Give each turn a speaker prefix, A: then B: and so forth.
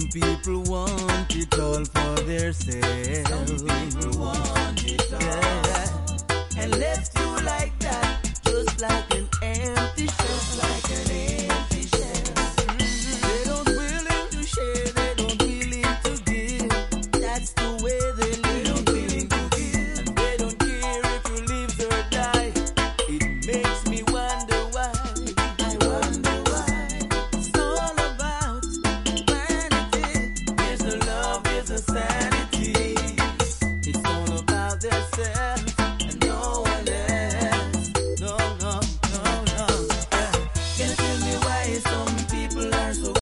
A: Some people want it all for themselves. Some people want it all. Yeah. And left you like that, just like an empty shell. Just like an